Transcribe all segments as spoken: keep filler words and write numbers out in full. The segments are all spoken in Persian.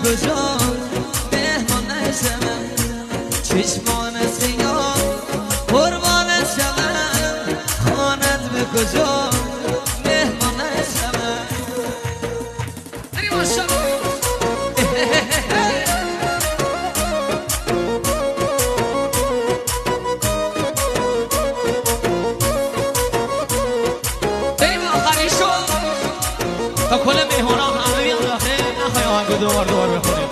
کجا مهمان نشم چشمانت خیام قربانت شم خانت به کجا مهمان نشم بریم آشم تا کل مهمان ها همه بیان داخل نخواه آهنگو دوبار دوبار بخونیم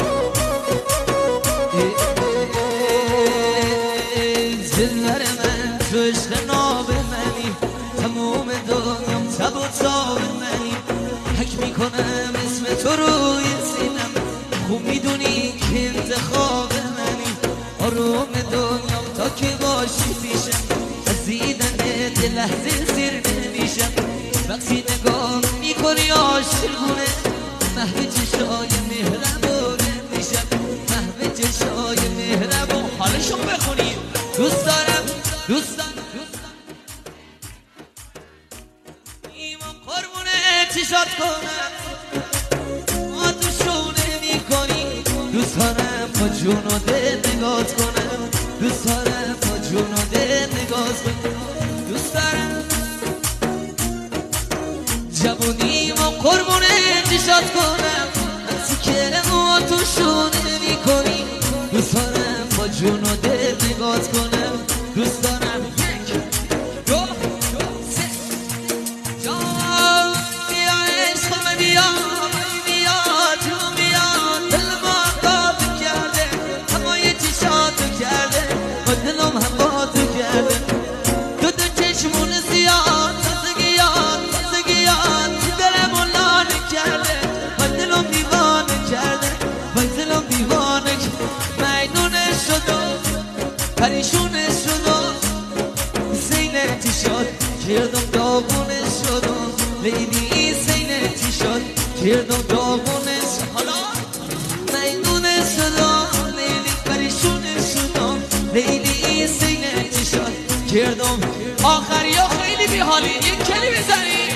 زلور من تو عشق ناب منی تموم دنیام تب و تاب منی حک میکنم اسم تو روی سینم خوب میدونی که انتخاب منی آروم دنیام تا که باشی پیشم از دیدن دل لحظه سیر نمیشم وقتی نگاه میکنی عاشقونه محو چشای مهربونه میشم محو چشای مهربون حالشون بخونیم دوست دارم دوست دارم ایمان قربونه چشات کنم ما تو شونه میکنی دوست دارم با جون و دل نگات کنم دوست دارم با جون و دل نگات کنم دوست دارم جوونی ما قربونه چشات کنم سکر ما تو شونه میکنی دوست دارم با جون و دل نگات کنم دوست دارم یک دو سه جان بیا عشقم بیا بیا تو بیا دل ما قابل کرده همای چشاتو کرده با دلم هم با تو کرده دو دو چشمون زیاد تازگیات تازگیات دلم لانه کرده با دلم دیوانه کرده با دلم دیوانه مینونه شد پریشونه شد زینتی شد کردم داغونه شد لیلی زینتی شد کردم داغونه شد حالا مینونه شد لیلی پریشونه شد لیلی زینتی شد کردم آخری ها خیلی بیحالی یک کلی بزنی